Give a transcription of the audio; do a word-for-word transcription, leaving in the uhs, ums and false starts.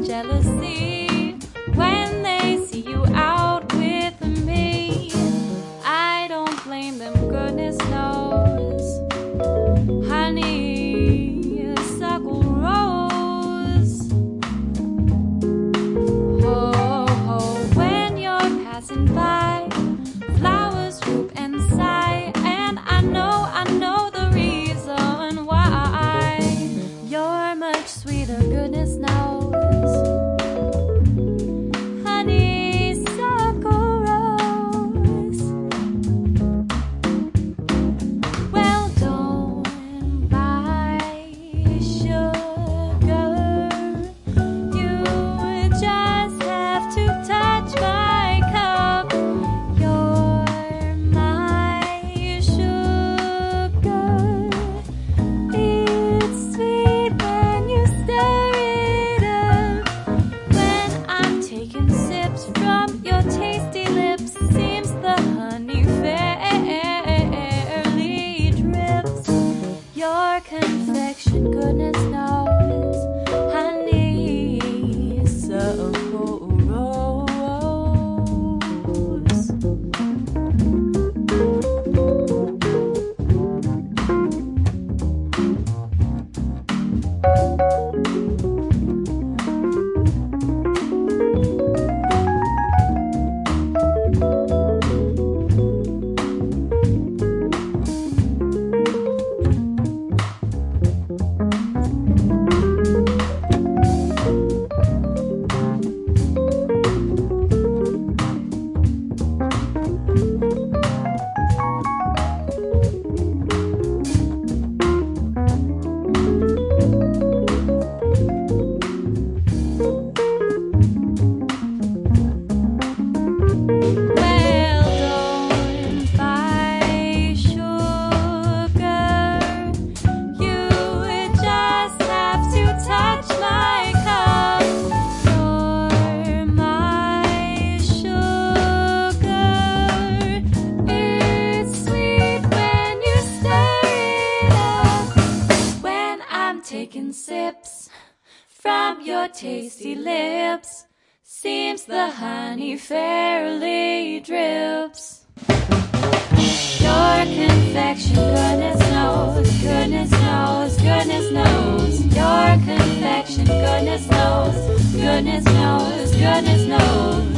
jealousy when they see you out with me. I don't blame them, goodness knows. Honeysuckle rose. Ho, ho, when you're passing by, flowers droop and sigh, and I know, I know the reason why. You're much sweeter, goodness knows. Honeysuckle rose. Well, don't buy sugar. You just have to touch my cup. You're my sugar. It's sweet when you stir it up. When I'm taking sips from your tasty lips, seems the honey fairly drips. Your confection, goodness knows. Honeysuckle rose. Well, don't buy sugar. You just have to touch my cup. You're my sugar. It's sweet when you stir it up. When I'm taking sips from your tasty lips, seems the honey fairly drips. Your confection, goodness knows, goodness knows, goodness knows. Your confection, goodness knows, goodness knows, goodness knows.